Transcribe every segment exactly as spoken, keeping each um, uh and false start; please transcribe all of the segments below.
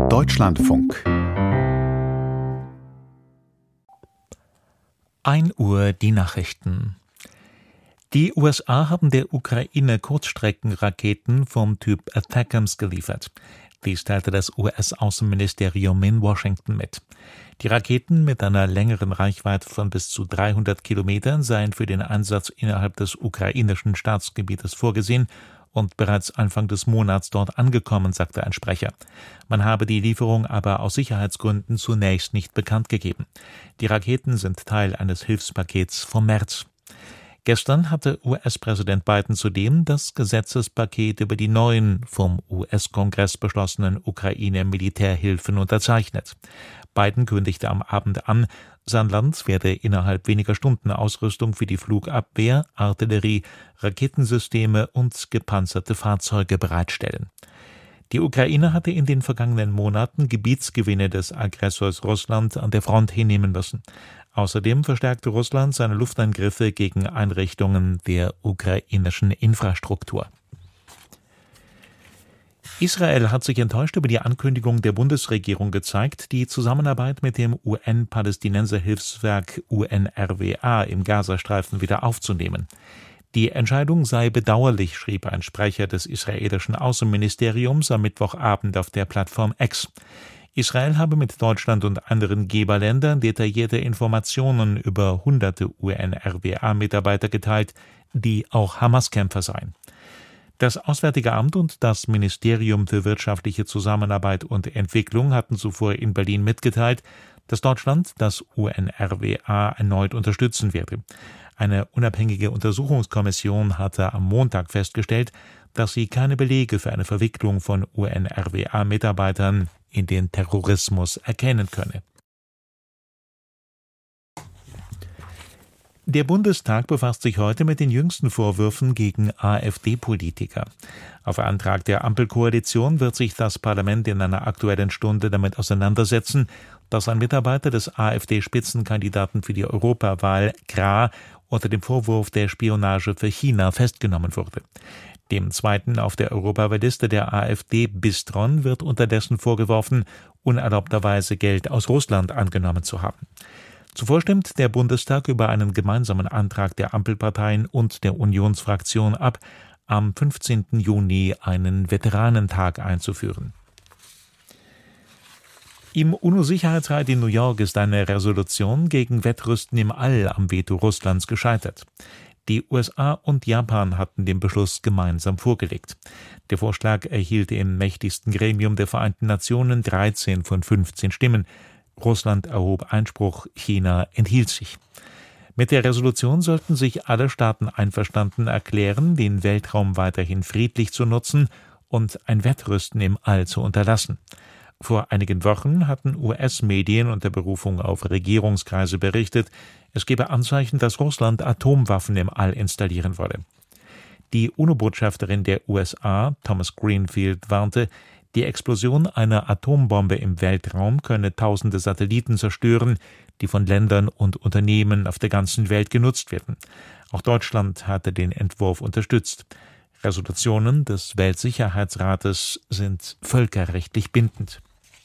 Deutschlandfunk. ein Uhr die Nachrichten. Die U S A haben der Ukraine Kurzstreckenraketen vom Typ Attackams geliefert. Dies teilte das U S-Außenministerium in Washington mit. Die Raketen mit einer längeren Reichweite von bis zu dreihundert Kilometern seien für den Einsatz innerhalb des ukrainischen Staatsgebietes vorgesehen und bereits Anfang des Monats dort angekommen, sagte ein Sprecher. Man habe die Lieferung aber aus Sicherheitsgründen zunächst nicht bekannt gegeben. Die Raketen sind Teil eines Hilfspakets vom März. Gestern hatte U S-Präsident Biden zudem das Gesetzespaket über die neuen vom U S-Kongress beschlossenen Ukraine-Militärhilfen unterzeichnet. Biden kündigte am Abend an, sein Land werde innerhalb weniger Stunden Ausrüstung für die Flugabwehr, Artillerie, Raketensysteme und gepanzerte Fahrzeuge bereitstellen. Die Ukraine hatte in den vergangenen Monaten Gebietsgewinne des Aggressors Russland an der Front hinnehmen müssen. Außerdem verstärkte Russland seine Luftangriffe gegen Einrichtungen der ukrainischen Infrastruktur. Israel hat sich enttäuscht über die Ankündigung der Bundesregierung gezeigt, die Zusammenarbeit mit dem U N-Palästinenser-Hilfswerk U N R W A im Gazastreifen wieder aufzunehmen. Die Entscheidung sei bedauerlich, schrieb ein Sprecher des israelischen Außenministeriums am Mittwochabend auf der Plattform X. Israel habe mit Deutschland und anderen Geberländern detaillierte Informationen über hunderte U N R W A-Mitarbeiter geteilt, die auch Hamas-Kämpfer seien. Das Auswärtige Amt und das Ministerium für wirtschaftliche Zusammenarbeit und Entwicklung hatten zuvor in Berlin mitgeteilt, dass Deutschland das U N R W A erneut unterstützen werde. Eine unabhängige Untersuchungskommission hatte am Montag festgestellt, dass sie keine Belege für eine Verwicklung von U N R W A-Mitarbeitern in den Terrorismus erkennen könne. Der Bundestag befasst sich heute mit den jüngsten Vorwürfen gegen AfD-Politiker. Auf Antrag der Ampelkoalition wird sich das Parlament in einer Aktuellen Stunde damit auseinandersetzen, dass ein Mitarbeiter des AfD-Spitzenkandidaten für die Europawahl, Krah, unter dem Vorwurf der Spionage für China festgenommen wurde. Dem zweiten auf der Europawahlliste der AfD, Bistron, wird unterdessen vorgeworfen, unerlaubterweise Geld aus Russland angenommen zu haben. Zuvor stimmt der Bundestag über einen gemeinsamen Antrag der Ampelparteien und der Unionsfraktion ab, am fünfzehnten Juni einen Veteranentag einzuführen. Im UNO-Sicherheitsrat in New York ist eine Resolution gegen Wettrüsten im All am Veto Russlands gescheitert. Die U S A und Japan hatten den Beschluss gemeinsam vorgelegt. Der Vorschlag erhielt im mächtigsten Gremium der Vereinten Nationen dreizehn von fünfzehn Stimmen. Russland erhob Einspruch, China enthielt sich. Mit der Resolution sollten sich alle Staaten einverstanden erklären, den Weltraum weiterhin friedlich zu nutzen und ein Wettrüsten im All zu unterlassen. Vor einigen Wochen hatten U S-Medien unter Berufung auf Regierungskreise berichtet, es gebe Anzeichen, dass Russland Atomwaffen im All installieren wolle. Die UNO-Botschafterin der U S A, Thomas Greenfield, warnte, die Explosion einer Atombombe im Weltraum könne tausende Satelliten zerstören, die von Ländern und Unternehmen auf der ganzen Welt genutzt werden. Auch Deutschland hatte den Entwurf unterstützt. Resolutionen des Weltsicherheitsrates sind völkerrechtlich bindend.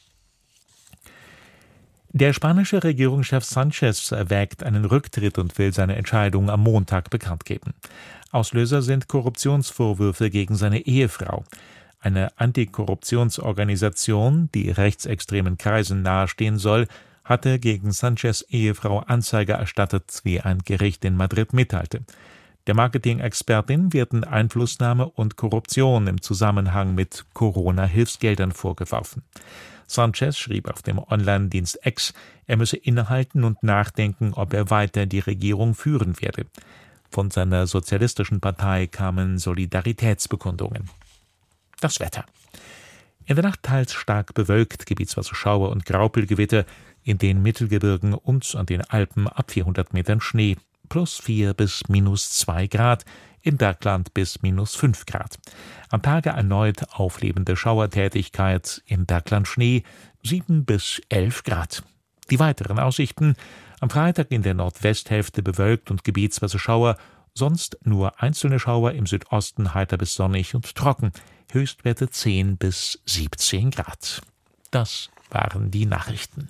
Der spanische Regierungschef Sánchez erwägt einen Rücktritt und will seine Entscheidung am Montag bekannt geben. Auslöser sind Korruptionsvorwürfe gegen seine Ehefrau. Eine Antikorruptionsorganisation, die rechtsextremen Kreisen nahestehen soll, hatte gegen Sánchez' Ehefrau Anzeige erstattet, wie ein Gericht in Madrid mitteilte. Der Marketing-Expertin werden Einflussnahme und Korruption im Zusammenhang mit Corona-Hilfsgeldern vorgeworfen. Sánchez schrieb auf dem Online-Dienst X, er müsse innehalten und nachdenken, ob er weiter die Regierung führen werde. Von seiner sozialistischen Partei kamen Solidaritätsbekundungen. Das Wetter. In der Nacht teils stark bewölkt, gebietsweise Schauer und Graupelgewitter, in den Mittelgebirgen und an den Alpen ab vierhundert Metern Schnee, plus vier bis minus zwei Grad, im Bergland bis minus fünf Grad. Am Tage erneut auflebende Schauertätigkeit, im Bergland Schnee, sieben bis elf Grad. Die weiteren Aussichten: am Freitag in der Nordwesthälfte bewölkt und gebietsweise Schauer, sonst nur einzelne Schauer, im Südosten heiter bis sonnig und trocken, Höchstwerte zehn bis siebzehn Grad. Das waren die Nachrichten.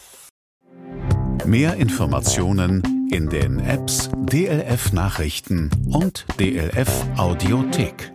Mehr Informationen in den Apps D L F Nachrichten und D L F Audiothek.